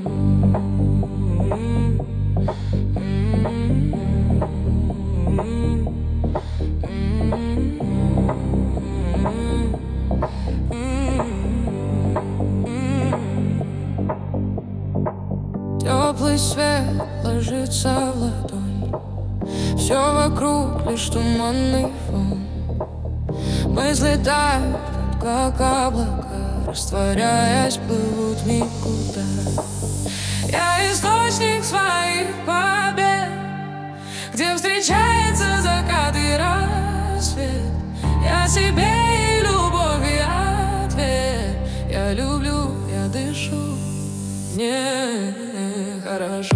Теплый свет ложится в ладонь, все вокруг лишь туманный фон. Мысли тают, как облака, растворяясь, плывут никуда. Я источник своих побед, где встречается закат и рассвет. Я себе и любовь, и ответ. Я люблю, я дышу, мне хорошо.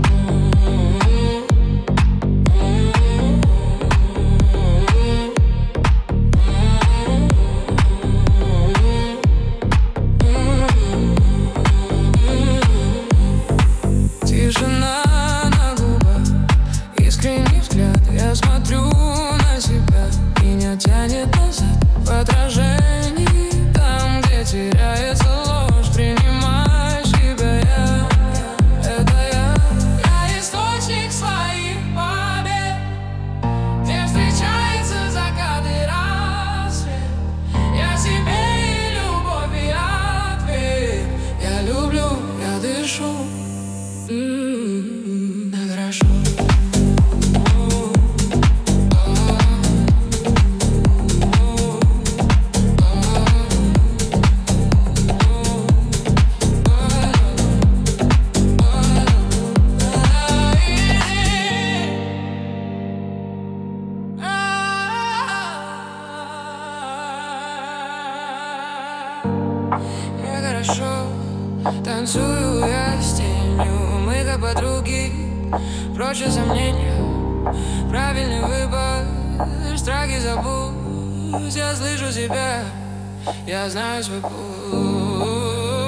Тишина на губах, искренний взгляд. Я смотрю на себя, меня тянет назад. В отражении, там, где теряется ложь, принимай себя я. Это я. Я источник своих побед, где встречается закат и рассвет. Я себе и любовь, и ответ. Я люблю, я дышу. Хорошо. Мне хорошо, танцую я с тенью. Мы как подруги, прочь сомнения. Правильный выбор, страхи забудь. Я слышу себя, я знаю свой путь.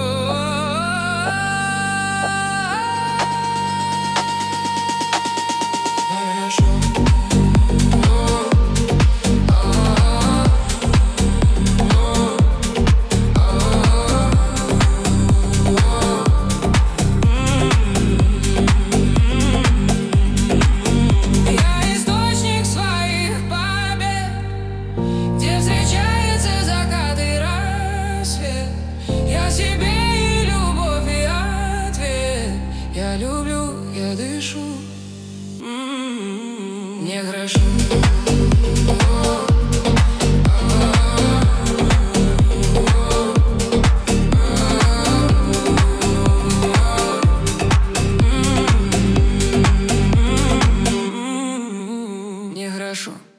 Я люблю, я дышу, мне хорошо. Мне хорошо.